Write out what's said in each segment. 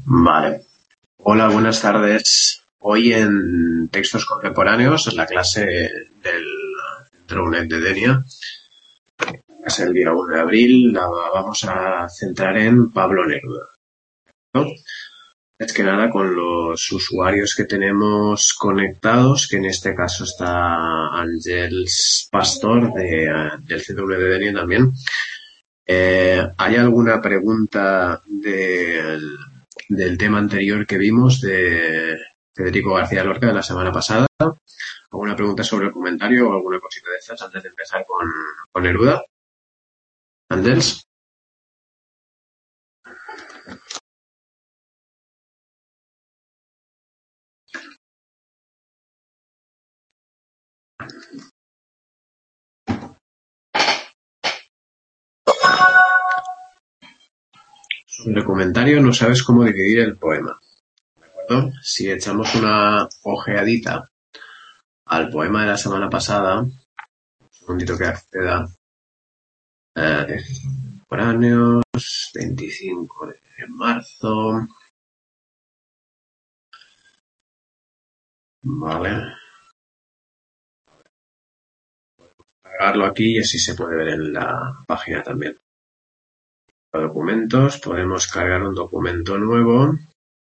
Vale. Hola, buenas tardes. Hoy en Textos Contemporáneos, en la clase del Drounet de Denia, es el día 1 de abril, la vamos a centrar en Pablo Neruda, ¿no? Es que nada, con los usuarios que tenemos conectados, que en este caso está Ángels Pastor del Centro de Denia también. ¿Hay alguna pregunta del tema anterior que vimos de Federico García Lorca de la semana pasada? ¿Alguna pregunta sobre el comentario o alguna cosita de estas antes de empezar con Neruda? ¿Andels? Sobre el comentario no sabes cómo dividir el poema, ¿de acuerdo? Si echamos una ojeadita al poema de la semana pasada, un segundito que acceda, Contemporáneos, 25 de marzo, vale, cargarlo aquí y así se puede ver en la página también. Documentos, podemos cargar un documento nuevo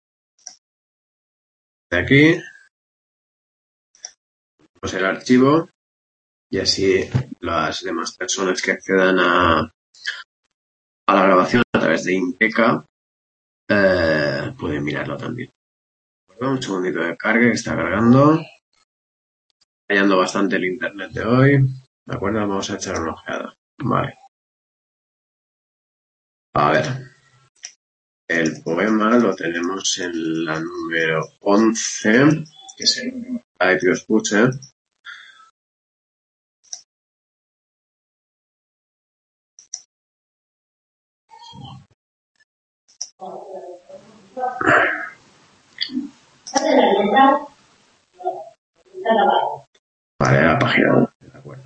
de aquí, pues el archivo, y así las demás personas que accedan a la grabación a través de Impeca pueden mirarlo también. Bueno, un segundito de carga que está cargando. Fallando bastante el internet de hoy. De acuerdo, vamos a echar una ojeada. Vale. A ver. El poema lo tenemos en la número 11, que es el que os puse. Vale, la página 1. De acuerdo.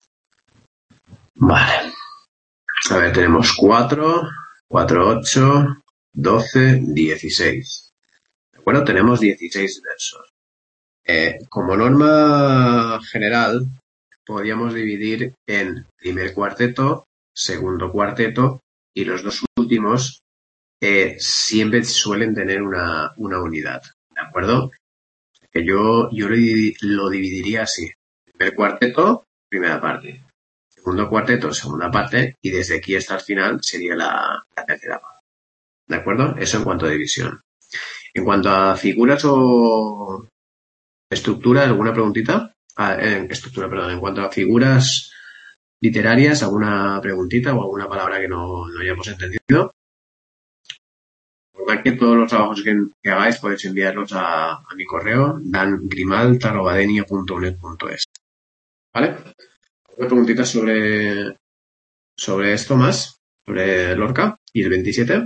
Vale. A ver, tenemos 4, 4, 8, 12, 16. ¿De acuerdo? Tenemos 16 versos. Como norma general, podríamos dividir en primer cuarteto, segundo cuarteto y los dos últimos siempre suelen tener una unidad. ¿De acuerdo? Que yo lo dividiría así. Primer cuarteto, primera parte. Segundo cuarteto, segunda parte. Y desde aquí hasta el final sería la tercera parte. ¿De acuerdo? Eso en cuanto a división. En cuanto a figuras o estructura, ¿alguna preguntita? Estructura, perdón. En cuanto a figuras literarias, ¿alguna preguntita o alguna palabra que no hayamos entendido? Recordad que todos los trabajos que hagáis podéis enviarlos a mi correo dangrimalt@denia.unet.es. ¿Vale? ¿Alguna preguntita sobre esto más? ¿Sobre Lorca y el 27?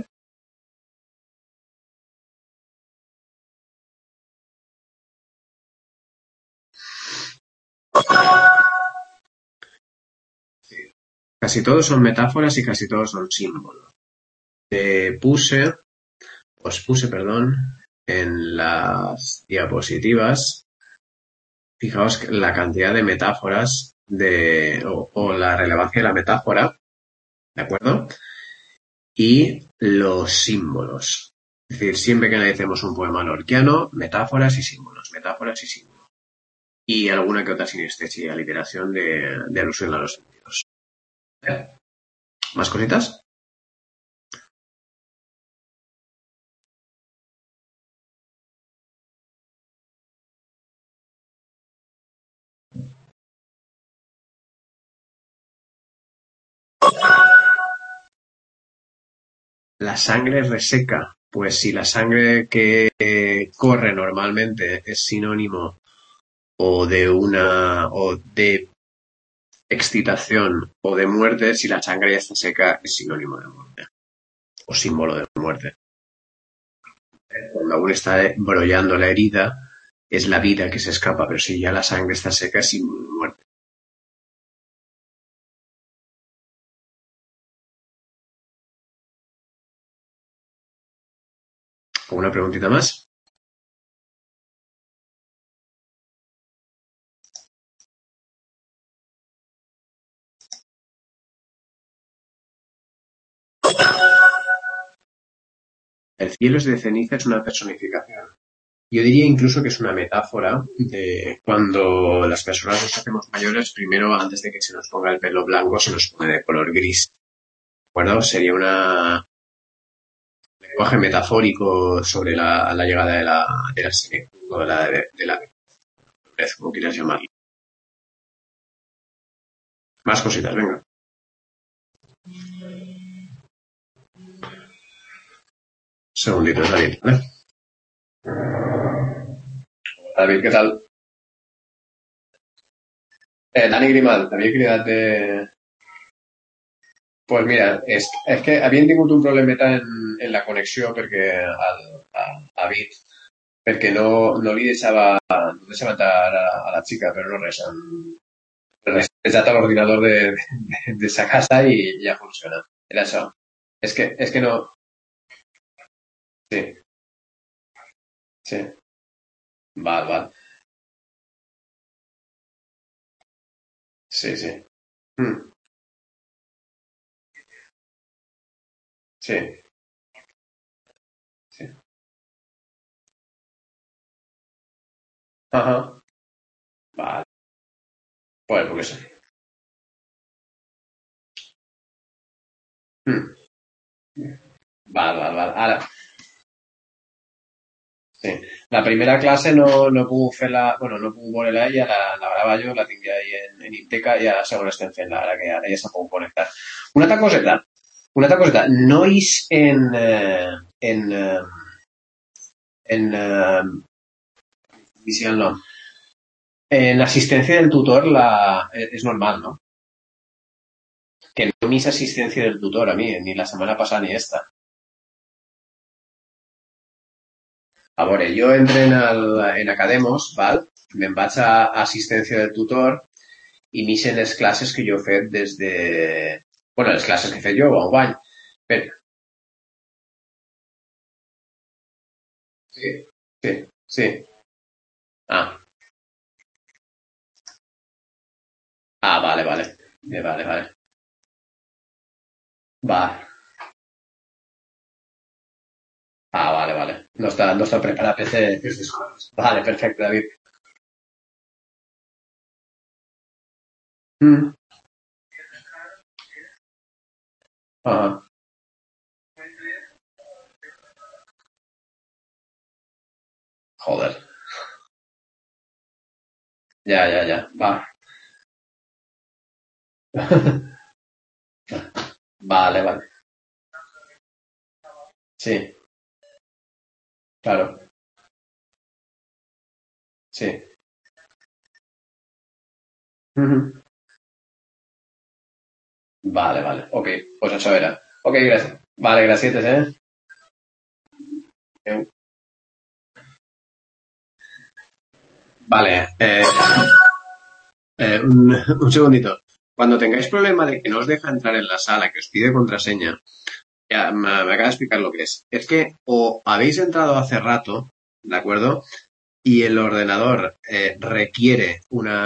Casi todos son metáforas y casi todos son símbolos. Os puse, en las diapositivas, fijaos la cantidad de metáforas o la relevancia de la metáfora, ¿de acuerdo? Y los símbolos. Es decir, siempre que analicemos un poema lorquiano, metáforas y símbolos, metáforas y símbolos. Y alguna que otra sinestesia, literación de alusión a los sentidos. ¿Más cositas? La sangre reseca. Pues si la sangre que corre normalmente es sinónimo o de excitación o de muerte, si la sangre ya está seca es sinónimo de muerte o símbolo de muerte. Cuando aún está brollando la herida, es la vida que se escapa, pero si ya la sangre está seca es símbolo de muerte. ¿Alguna preguntita más? El cielo es de ceniza es una personificación. Yo diría incluso que es una metáfora de cuando las personas nos hacemos mayores, primero antes de que se nos ponga el pelo blanco, se nos pone de color gris. ¿De acuerdo? Sería un lenguaje metafórico sobre la llegada de la senectud o de la madurez, como quieras llamarlo. Más cositas, venga. Segundito, David, ¿vale? David, què tal? Dani Grimal, t'havia cridat de... Pues mira, és que havien tingut un problemeta en la connexió perquè a Bit, perquè no li deixava, no deixava entrar a la xica, però no res. Han resetejat a l'ordinador de sa casa i ja funciona. Era això. És que no... Sí, sí. Val, val. Sí, sí. Mm, sí, sí. Ajá. Val. Pues, porque sí. Mm. Val, val, val. Ara, sí. La primera classe no he pogut fer-la... Bueno, no he pogut veure-la ella, la grava jo, la tinc ja ahí en Inteca i a la segona estem fent-la, ara que ara ja s'ha pogut connectar. Una altra coseta. No és dic el nom. En asistencia del tutor es normal, ¿no? Que no mis asistencia del tutor a mí, ni la setmana passada ni esta. A veure, jo entré en Academos, val? Me'n vaig a assistència del tutor i m'ixen les classes que jo he fet des de... Bueno, les classes que he fet jo a un any. Però, sí, sí, sí. Ah, vale, vale. Vale, vale. Va. Vale, vale. No està preparat per fer aquestes coses. Vale, perfecte, David. Mm. Ah, joder. Ja, ja, ja. Va. Vale, vale. Sí, claro. Sí. Ujú. Vale, vale. Ok, pues això era. Ok, gràcies. Vale, gràcies, eh? Vale, un segundito. Cuando tengáis problema de que no os deja entrar en la sala, que os pide contraseña, ya me acaba de explicar lo que es. Es que o habéis entrado hace rato, ¿de acuerdo? Y el ordenador requiere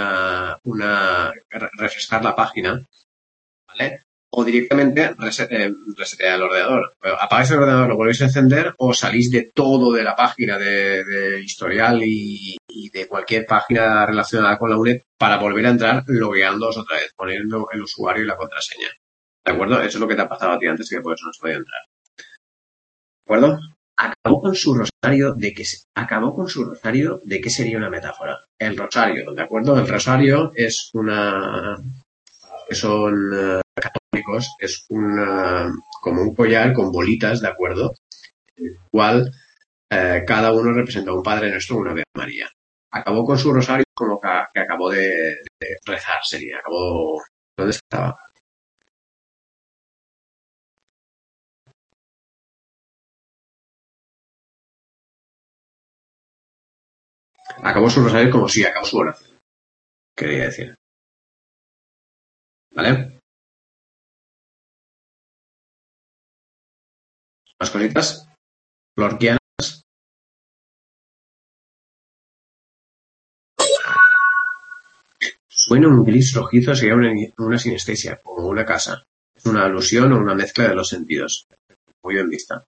refrescar la página, ¿vale? O directamente resetear el ordenador. Apagáis el ordenador, lo volvéis a encender o salís de todo de la página de historial y de cualquier página relacionada con la UNED para volver a entrar logueándoos otra vez, poniendo el usuario y la contraseña. ¿De acuerdo? Eso es lo que te ha pasado a ti antes, que por eso no has podido entrar. ¿De acuerdo? Acabó con su rosario de que sería una metáfora. El rosario, ¿de acuerdo? El rosario es que son católicos, es como un collar con bolitas, ¿de acuerdo? El cual cada uno representa a un Padre Nuestro, una Ave María. Acabó con su rosario como que acabó de rezar, sería. Acabó... ¿Dónde estaba? Acabó su rosario como si acabó su oración, quería decir. ¿Vale? ¿Más cositas? Lorquiana. Bueno, un gris rojizo sería una sinestesia, como una casa. Es una alusión o una mezcla de los sentidos. Muy bien vista.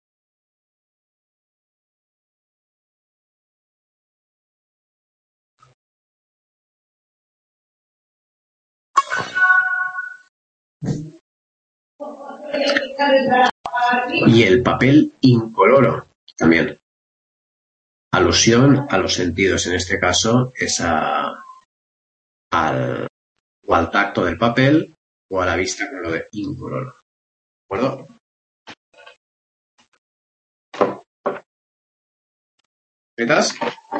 Y el papel incoloro, también. Alusión a los sentidos, en este caso es al, o al tacto del papel o a la vista con lo de incoloro. ¿De acuerdo? ¿Metas?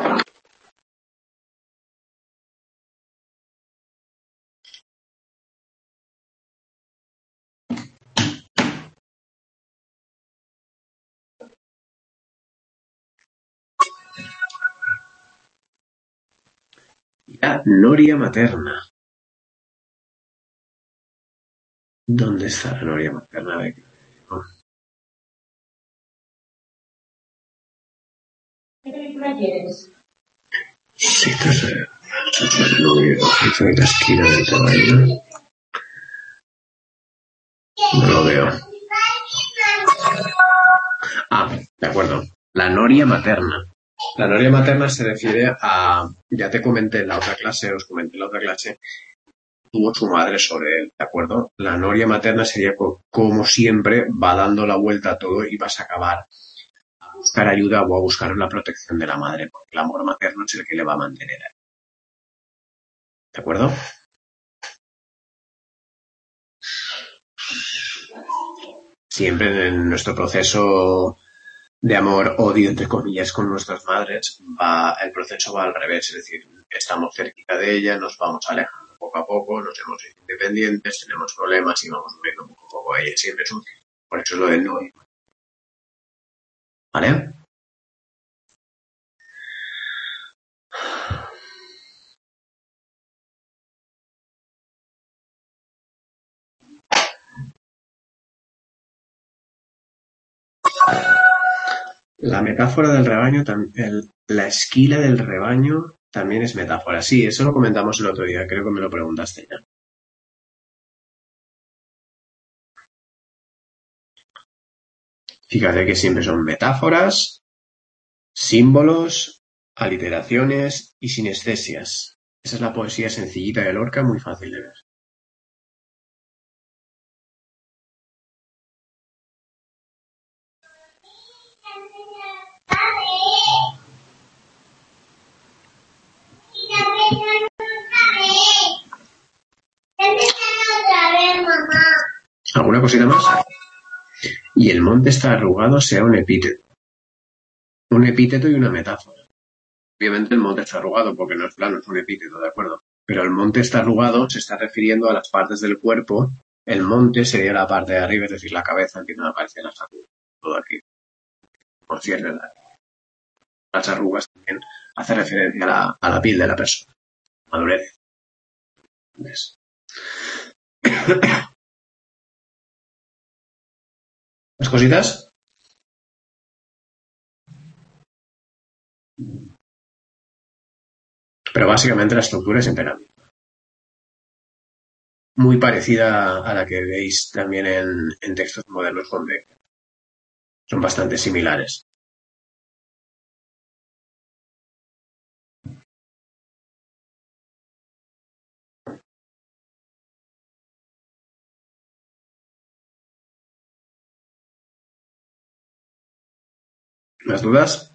La noria materna. ¿Dónde está la noria materna? A ver, ¿no? ¿Qué película quieres? Sí, esto es la noria. Esto es la esquina del caballo. No lo veo. Ah, de acuerdo. La noria materna. La noria materna se refiere a, ya te comenté en la otra clase, os comenté en la otra clase, tuvo su madre sobre él, ¿de acuerdo? La noria materna sería como siempre va dando la vuelta a todo y vas a acabar a buscar ayuda o a buscar la protección de la madre, porque el amor materno es el que le va a mantener, ¿de acuerdo? Siempre en nuestro proceso de amor-odio, entre comillas, con nuestras madres, el proceso va al revés, es decir, estamos cerquita de ella, nos vamos alejando poco a poco, nos hemos hecho independientes, tenemos problemas y vamos muriendo poco a poco. Ella siempre es un... Por eso es lo del no. ¿Vale? La metáfora del rebaño, la esquila del rebaño también es metáfora. Sí, eso lo comentamos el otro día, creo que me lo preguntaste ya. Fíjate que siempre son metáforas, símbolos, aliteraciones y sinestesias. Esa es la poesía sencillita de Lorca, muy fácil de ver. ¿Alguna cosita más? Y el monte está arrugado sea un epíteto. Un epíteto y una metáfora. Obviamente el monte está arrugado porque no es plano, es un epíteto, ¿de acuerdo? Pero el monte está arrugado se está refiriendo a las partes del cuerpo. El monte sería la parte de arriba, es decir, la cabeza, en que no aparece las arrugas. Todo aquí. Por cierto, las arrugas también hace referencia a la piel de la persona. Madurez. ¿Ves? ¿Las cositas? Pero básicamente la estructura es en pirámide. Muy parecida a la que veis también en textos modernos con B. Son bastante similares. ¿Más dudas?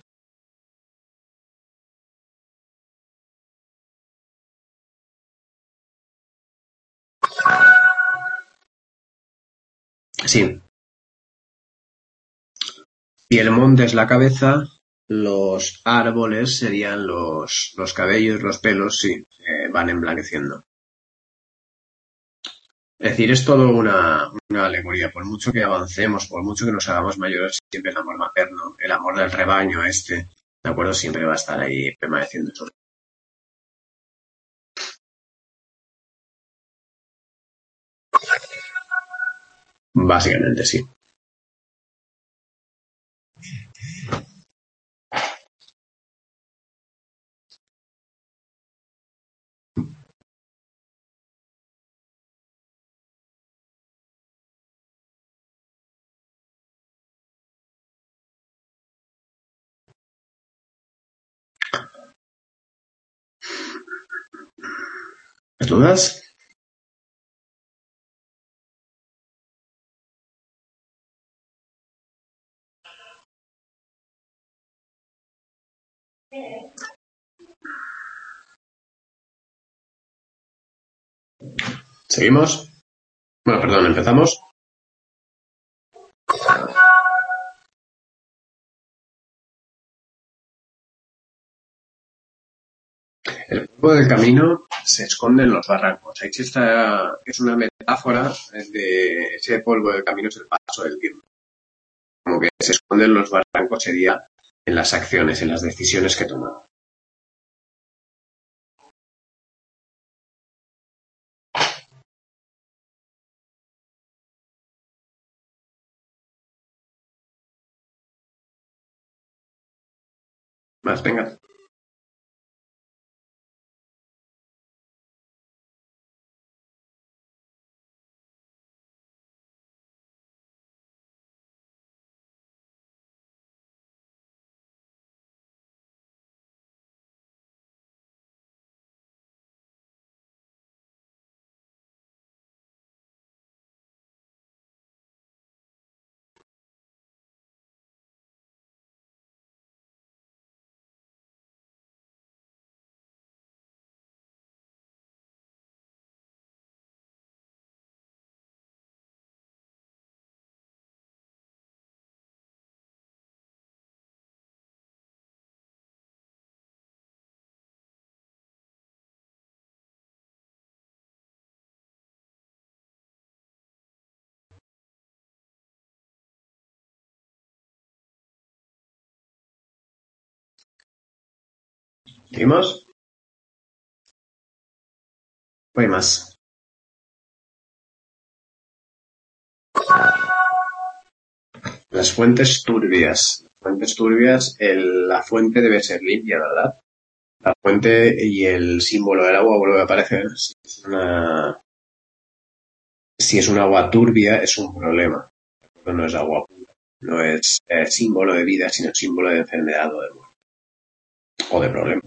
Sí. Si el monte es la cabeza, los árboles serían los cabellos, los pelos, sí, van emblanqueciendo. Es decir, es todo una alegoría. Por mucho que avancemos, por mucho que nos hagamos mayores, siempre el amor materno, el amor del rebaño ¿de acuerdo? Siempre va a estar ahí permaneciendo. Básicamente, sí. ¿Dudas? ¿Seguimos? Bueno, perdón, empezamos. El polvo del camino se esconde en los barrancos. Ahí está, es una metáfora de ese polvo del camino, es el paso del tiempo. Como que se esconde en los barrancos sería en las acciones, en las decisiones que tomamos. Más, venga. ¿Seguimos? Hay más. Las fuentes turbias. Las fuentes turbias, la fuente debe ser limpia, ¿verdad? La fuente y el símbolo del agua vuelve a aparecer. Si es un agua turbia, es un problema. No es agua pura. No es símbolo de vida, sino símbolo de enfermedad o de muerte. O de problema.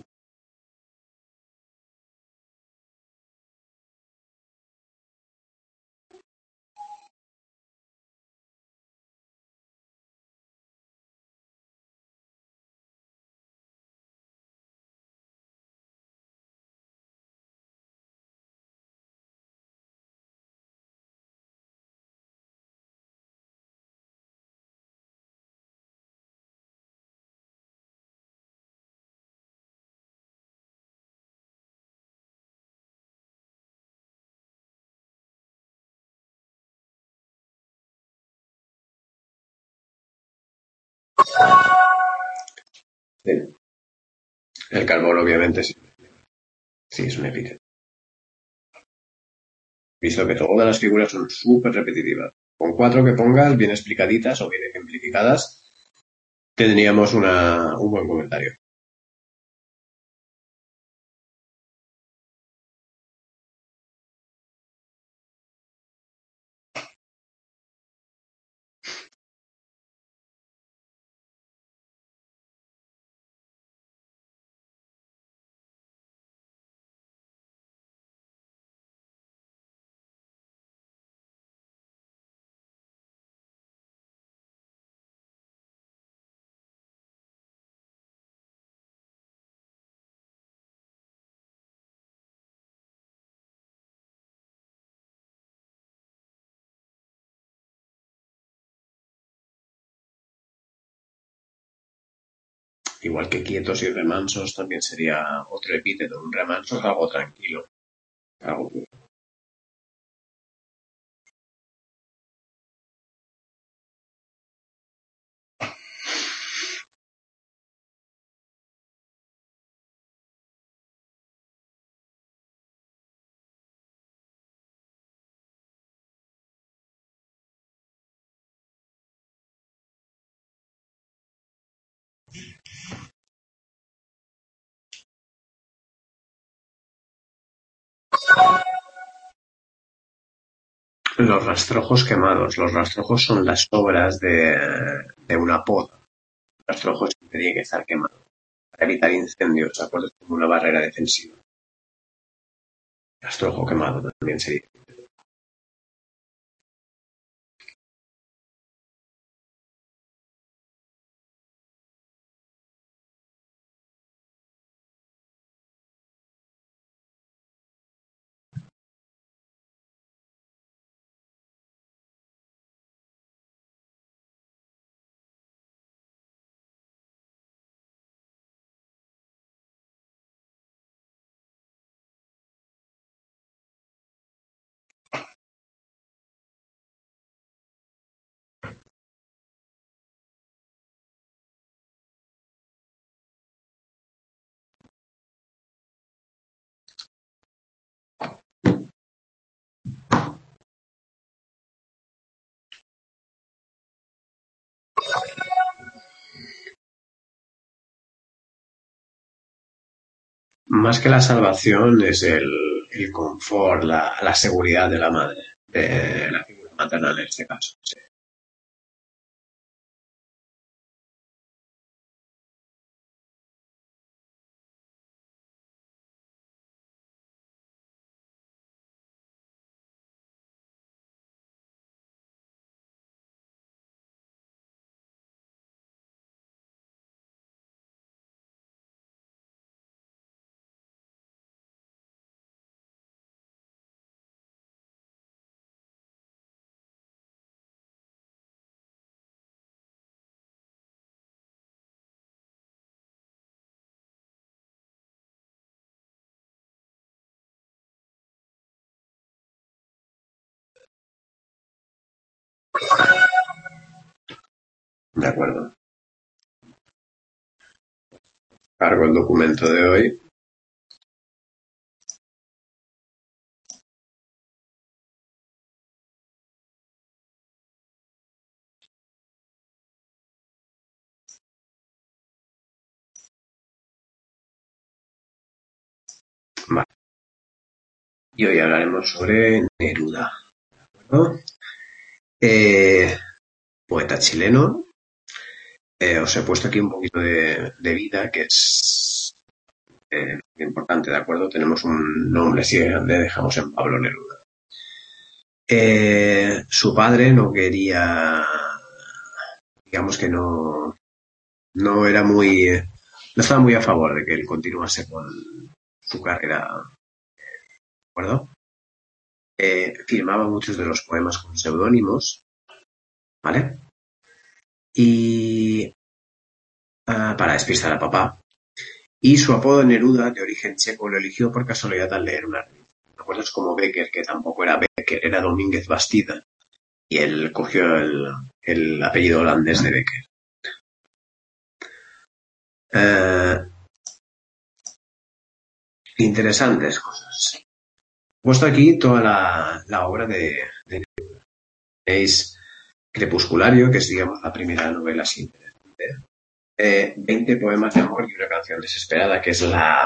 Sí. El carbón, obviamente, sí. Sí, es un epíteto. Visto que todas las figuras son súper repetitivas. Con cuatro que pongas, bien explicaditas o bien ejemplificadas, tendríamos un buen comentario. Igual que quietos y remansos también sería otro epíteto. Un remanso es algo tranquilo. Algo... Los rastrojos quemados. Los rastrojos son las sobras de una poda. El rastrojo siempre tiene que estar quemado para evitar incendios. ¿De acuerdo? Es como una barrera defensiva. Rastrojo quemado también sería. Más que la salvación es el confort, la seguridad de la madre, de la figura maternal en este caso. Sí. De acuerdo. Cargo el documento de hoy. Vale. Y hoy hablaremos sobre Neruda. ¿No? Poeta chileno. Os he puesto aquí un poquito de vida, que es importante, ¿de acuerdo? Tenemos un nombre, si le dejamos en Pablo Neruda. Su padre no quería, digamos que no era muy, no estaba muy a favor de que él continuase con su carrera, ¿de acuerdo? Firmaba muchos de los poemas con seudónimos, ¿vale? Y para despistar a papá. Y su apodo Neruda, de origen checo, lo eligió por casualidad al leer una revista. ¿Te acuerdas? Como Becker, que tampoco era Becker, era Domínguez Bastida. Y él cogió el apellido holandés de Becker. Eh, Interesantes cosas. He puesto aquí toda la obra de Neruda. Tenéis Crepusculario, que es, digamos, la primera novela así interesante. 20 poemas de amor y una canción desesperada, que es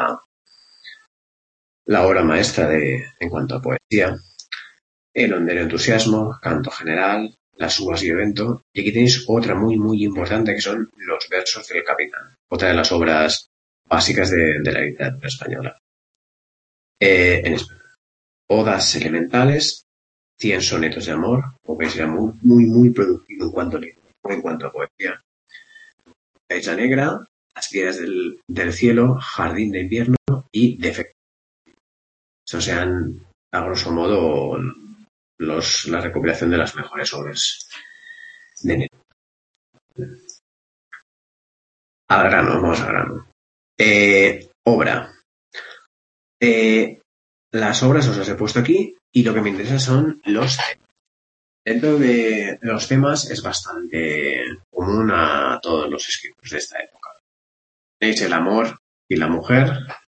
la obra maestra en cuanto a poesía. El hondero entusiasmo, canto general, las uvas y el vento. Y aquí tenéis otra muy, muy importante, que son los versos del capitán. Otra de las obras básicas de la literatura española. En español. Odas elementales, 100 sonetos de amor. Como veis, era muy, muy, muy productivo en cuanto a poesía. La Isla Negra, Las piedras del cielo, Jardín de invierno y Defecto. Estos sean, a grosso modo, la recopilación de las mejores obras de Neruda. Al grano, vamos al grano. Obra. Las obras os las he puesto aquí y lo que me interesa son los temas. Dentro de los temas es bastante común a todos los escritores de esta época. Tenéis el amor y la mujer,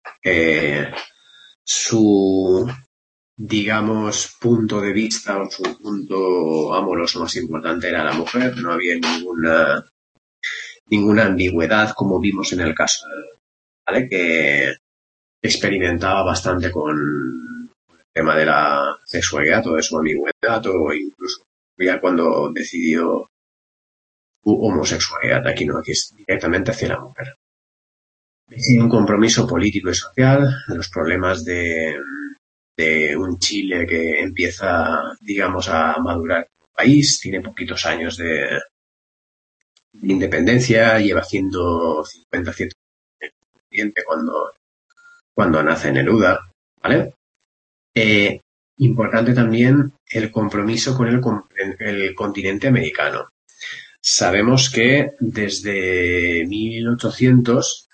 su, digamos, punto de vista o su punto amoroso más importante era la mujer, no había ninguna ambigüedad como vimos en el caso, ¿vale? Que experimentaba bastante con el tema de la sexualidad o de su ambigüedad o incluso ya cuando decidió su homosexualidad. Aquí no, aquí es directamente hacia la mujer. Tiene un compromiso político y social, los problemas de un Chile que empieza, digamos, a madurar como país, tiene poquitos años de independencia, lleva 150, 100 cuando nace Neruda, ¿vale? Eh, Importante también el compromiso con el continente americano. Sabemos que desde 1800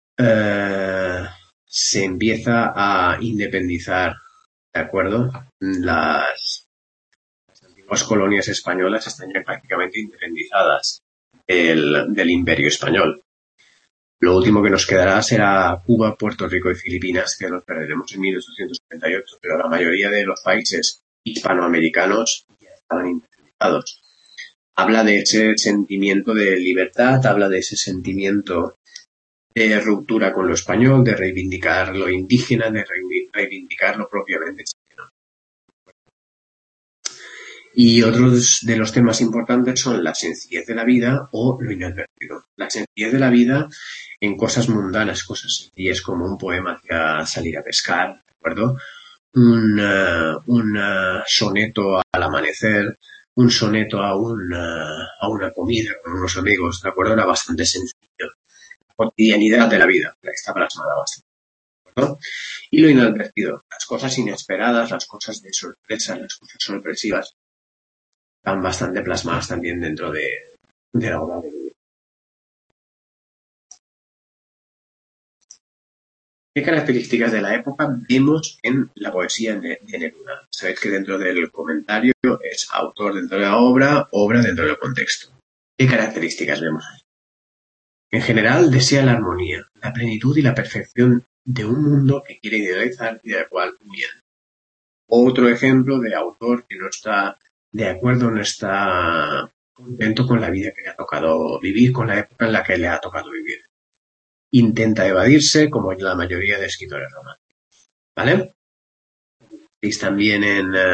se empieza a independizar, ¿de acuerdo? Las antiguas colonias españolas están ya prácticamente independizadas del Imperio Español. Lo último que nos quedará será Cuba, Puerto Rico y Filipinas, que los perderemos en 1878, pero la mayoría de los países hispanoamericanos ya estaban independizados. Habla de ese sentimiento de libertad, habla de ese sentimiento de ruptura con lo español, de reivindicar lo indígena, de reivindicar lo propiamente chileno. Y otros de los temas importantes son la sencillez de la vida o lo inadvertido. La sencillez de la vida en cosas mundanas, cosas sencillas como un poema hacia salir a pescar, ¿de acuerdo? Un soneto al amanecer, un soneto a una comida con unos amigos, ¿de acuerdo? Era bastante sencillo. La cotidianidad de la vida, la está plasmada bastante, ¿de acuerdo? Y lo inadvertido, las cosas inesperadas, las cosas de sorpresa, las cosas sorpresivas, están bastante plasmadas también dentro de la obra de Neruda. ¿Qué características de la época vemos en la poesía de Neruda? Sabéis que dentro del comentario es autor dentro de la obra, obra dentro del contexto. ¿Qué características vemos ahí? En general, desea la armonía, la plenitud y la perfección de un mundo que quiere idealizar y del cual huye. Otro ejemplo de autor que no está de acuerdo, no está contento con la vida que le ha tocado vivir, con la época en la que le ha tocado vivir. Intenta evadirse, como la mayoría de escritores románticos. ¿Vale? Veis también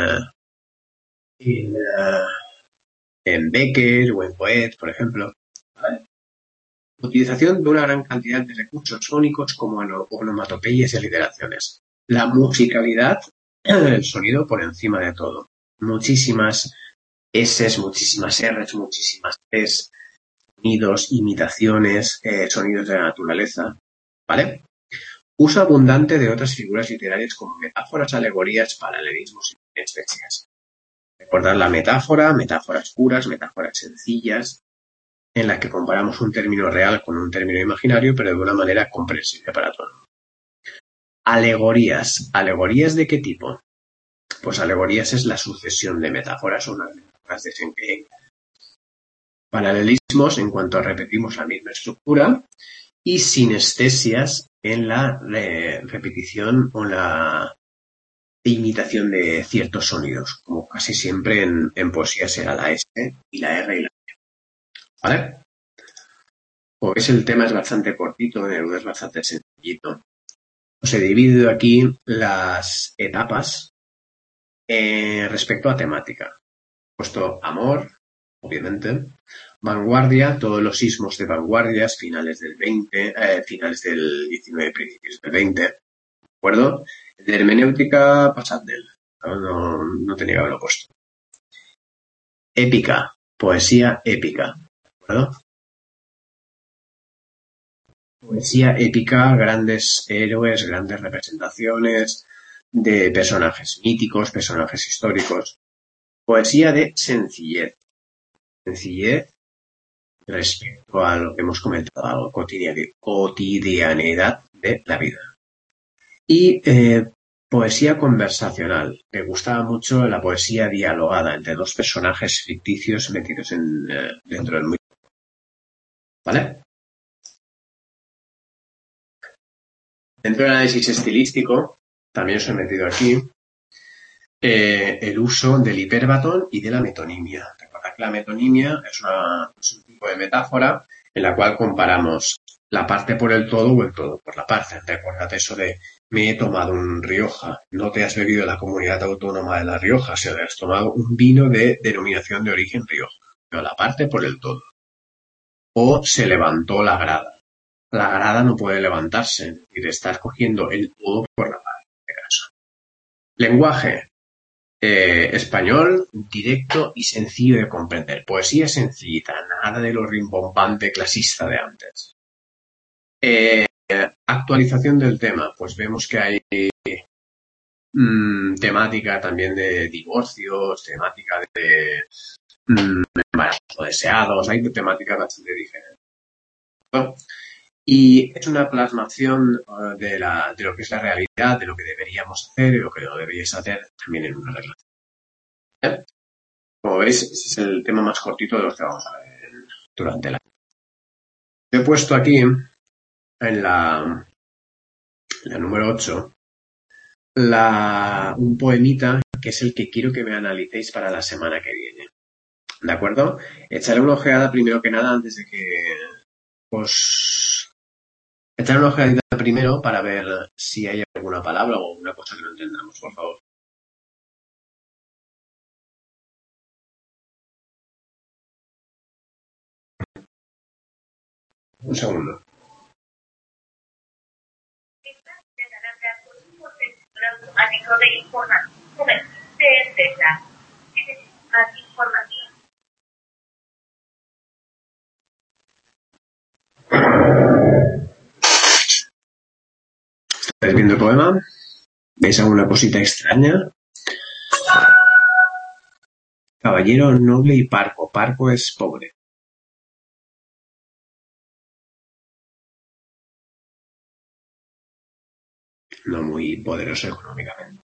en Becker o en Poet, por ejemplo. ¿Vale? Utilización de una gran cantidad de recursos sónicos como onomatopeyas y aliteraciones. La musicalidad, el sonido por encima de todo. Muchísimas S, muchísimas Rs, muchísimas Ts, sonidos, imitaciones, sonidos de la naturaleza, ¿vale? Uso abundante de otras figuras literarias como metáforas, alegorías, paralelismos y especias. Recordar la metáfora, metáforas puras, metáforas sencillas, en las que comparamos un término real con un término imaginario, pero de una manera comprensible para todos. Alegorías. ¿Alegorías de qué tipo? Pues alegorías es la sucesión de metáforas o unas metáforas de paralelismos en cuanto repetimos la misma estructura y sinestesias en la repetición o la imitación de ciertos sonidos, como casi siempre en poesía será la S y la R y la E. ¿Vale? Pues el tema es bastante cortito, Neruda es bastante sencillito. Os he dividido aquí las etapas respecto a temática. He puesto amor, obviamente, vanguardia, todos los sismos de vanguardias, finales del 20, finales del 19, principios del 20, ¿de acuerdo? De hermenéutica, pasad de él, no tenía que haberlo puesto. Épica, poesía épica, ¿de acuerdo? Poesía épica, grandes héroes, grandes representaciones de personajes míticos, personajes históricos. Poesía de sencillez. Sencillez respecto a lo que hemos comentado, a la cotidianidad de la vida. Y poesía conversacional. Me gustaba mucho la poesía dialogada entre dos personajes ficticios metidos dentro del mundo. ¿Vale? Dentro del análisis estilístico, también os he metido aquí el uso del hiperbatón y de la metonimia. Recordad que la metonimia es un tipo de metáfora en la cual comparamos la parte por el todo o el todo por la parte. Recordad eso de me he tomado un Rioja. No te has bebido la comunidad autónoma de La Rioja, sino te has tomado un vino de denominación de origen Rioja. Pero la parte por el todo. O se levantó la grada. La grada no puede levantarse, es decir, estás cogiendo el todo por la parte, en este caso. Lenguaje español, directo y sencillo de comprender. Poesía sencillita, nada de lo rimbombante clasista de antes. Actualización del tema, pues vemos que hay temática también de divorcios, temática de embarazos deseados, hay temáticas bastante diferentes, ¿no? Y es una plasmación de lo que es la realidad, de lo que deberíamos hacer y lo que no deberíais hacer también en una relación. Como veis, ese es el tema más cortito de los que vamos a ver durante la... He puesto aquí en la número 8 un poemita que es el que quiero que me analicéis para la semana que viene. ¿De acuerdo? Echaré una ojeada primero que nada antes de que os... Echaré una ojeada primero para ver si hay alguna palabra o alguna cosa que no entendamos, por favor. Un segundo. ¿Estáis viendo el poema? ¿Veis alguna cosita extraña? Caballero noble y parco. Parco es pobre. No muy poderoso económicamente.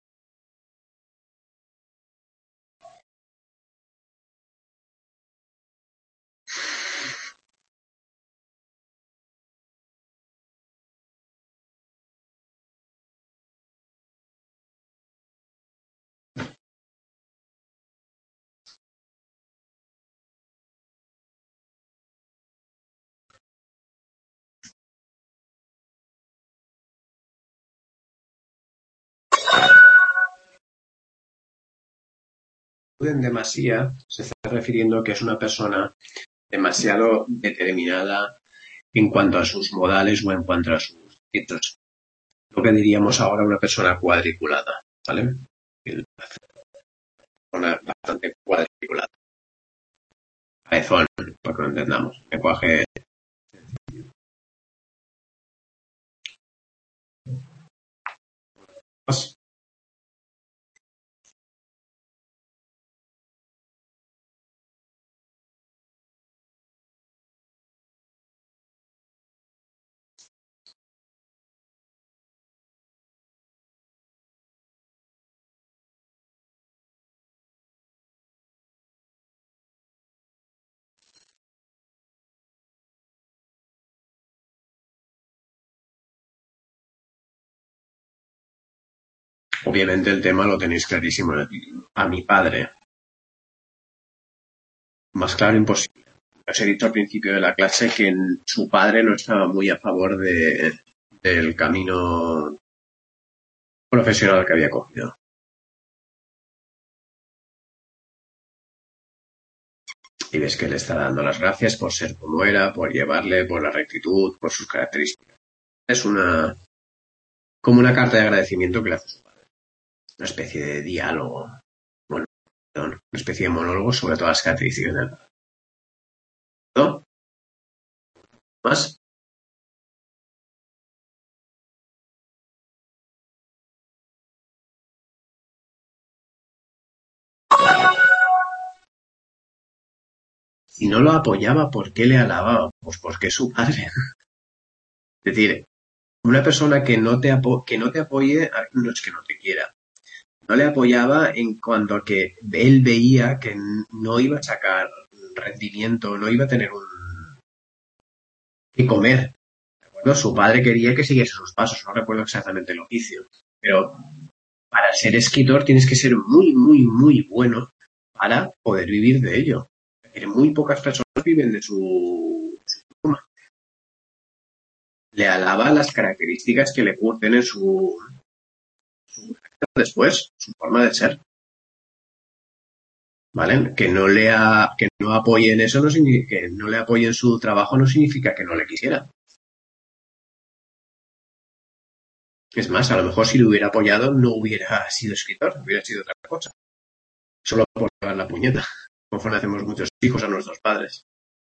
En demasía se está refiriendo que es una persona demasiado determinada en cuanto a sus modales o en cuanto a sus actos. Lo que diríamos ahora una persona cuadriculada, ¿vale? Una bastante cuadriculada. Cabezón, para que lo entendamos. Lenguaje. Obviamente el tema lo tenéis clarísimo en el título. A mi padre. Más claro imposible. Os he dicho al principio de la clase que su padre no estaba muy a favor del camino profesional que había cogido. Y ves que le está dando las gracias por ser como era, por llevarle, por la rectitud, por sus características. Es como una carta de agradecimiento que le hace su padre. Una especie de diálogo, bueno, perdón, una especie de monólogo sobre todas las características del padre. ¿No? ¿Más? Si no lo apoyaba, ¿por qué le alababa? Pues porque es su padre. Es decir, una persona que no te apoye, no es que no te quiera. No le apoyaba en cuanto a que él veía que no iba a sacar rendimiento, no iba a tener que comer. ¿De acuerdo? Su padre quería que siguiese sus pasos, no recuerdo exactamente el oficio. Pero para ser escritor tienes que ser muy, muy, muy bueno para poder vivir de ello. Muy pocas personas viven de su pluma. Le alaba las características que le curten en su después, su forma de ser. ¿Vale? Que no apoye en eso, que no le apoye en su trabajo no significa que no le quisiera. Es más, a lo mejor si lo hubiera apoyado no hubiera sido escritor, hubiera sido otra cosa. Solo por llevar la puñeta, conforme hacemos muchos hijos a nuestros padres.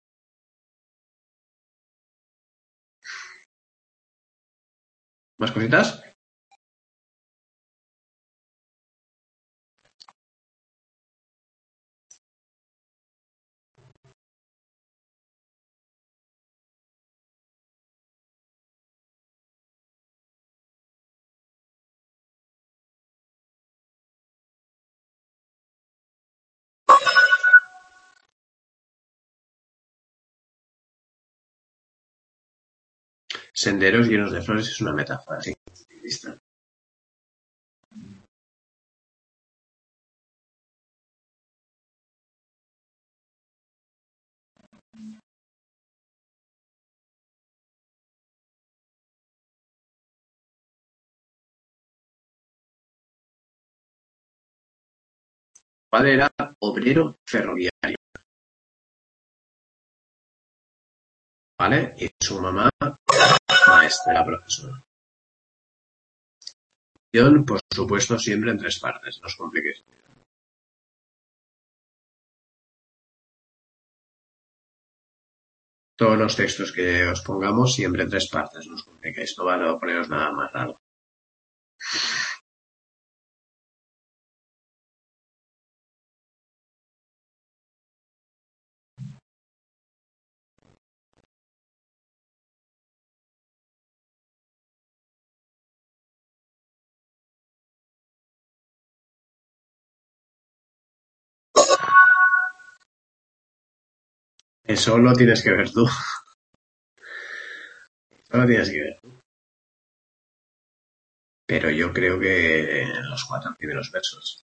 ¿Más cositas? Senderos llenos de flores es una metáfora, sí. Padre era obrero ferroviario, ¿vale? Y su mamá, maestra, profesora. Por supuesto, siempre en tres partes, no os compliquéis. Todos los textos que os pongamos siempre en tres partes, no os compliquéis, no van a poneros nada más raro. Eso lo tienes que ver tú, eso lo tienes que ver. Pero yo creo que en los cuatro primeros versos.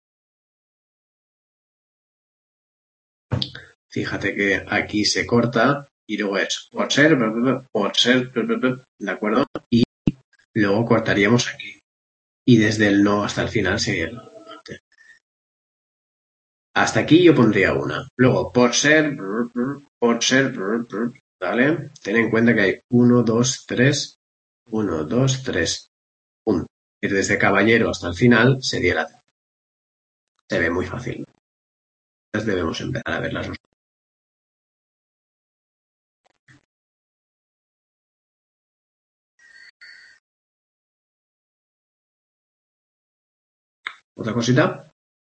Fíjate que aquí se corta y luego es por ser, ¿de acuerdo? Y luego cortaríamos aquí. Y desde el no hasta el final sería el norte. Hasta aquí yo pondría una. Luego, por ser, ¿vale? Ten en cuenta que hay uno, dos, tres, punto. Y desde caballero hasta el final sería la. Se ve muy fácil. Entonces debemos empezar a ver las dos. ¿Otra cosita?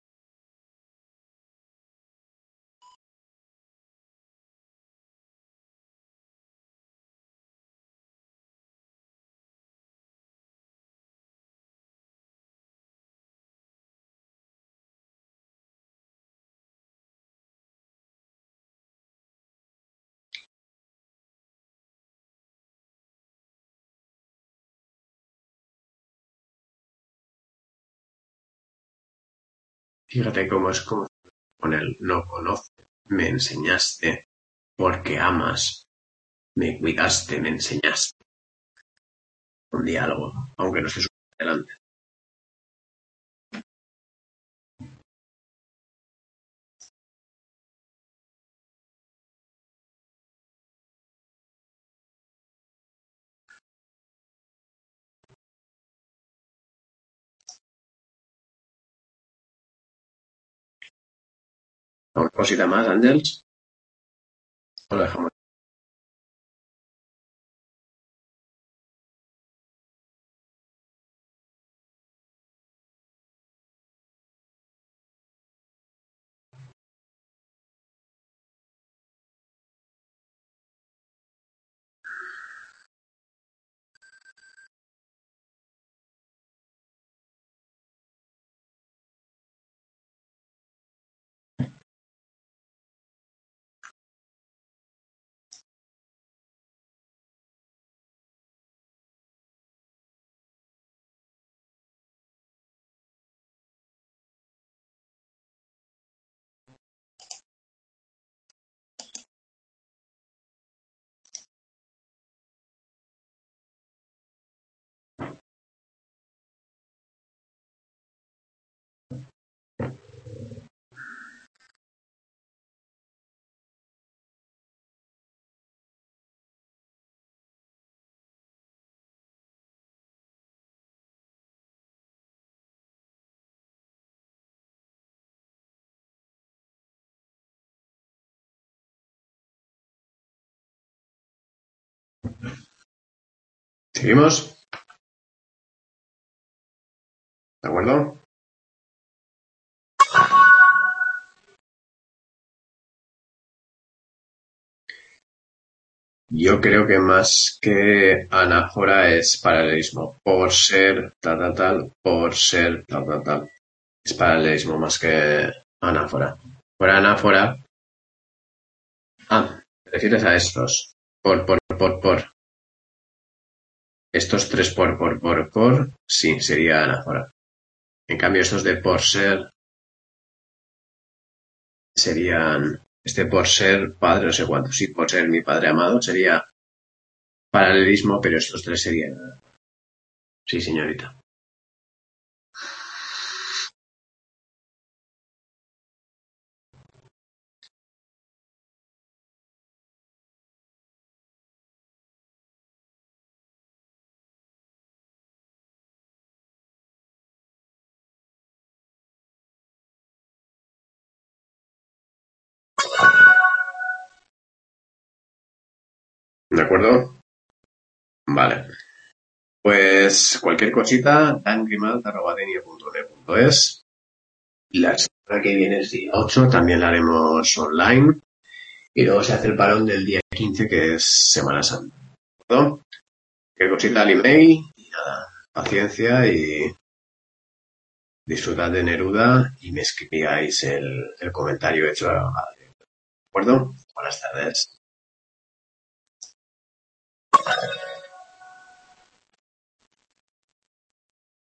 Fíjate cómo es como con el no conoce. Me enseñaste porque amas. Me cuidaste, me enseñaste. Un diálogo, aunque no esté súper delante. ¿Una cosita más, Ángels? ¿O lo dejamos? ¿Seguimos? ¿De acuerdo? Yo creo que más que anáfora es paralelismo. Por ser por ser tal. Es paralelismo más que anáfora. Por anáfora. Ah, te refieres a estos. Por. Estos tres por. Sí, sería anáfora. En cambio, estos de por ser serían. Este por ser padre, no sé cuánto. Sí, por ser mi padre amado sería paralelismo, pero estos tres serían. Sí, señorita. ¿De acuerdo? Vale. Pues cualquier cosita, dangrimal@denia.net.es. Y la semana que viene es día 8, también la haremos online. Y luego se hace el parón del día 15, que es Semana Santa. ¿No? Cualquier cosita al email y nada, paciencia y disfrutad de Neruda y me escribáis el comentario hecho. ¿De acuerdo? Buenas tardes.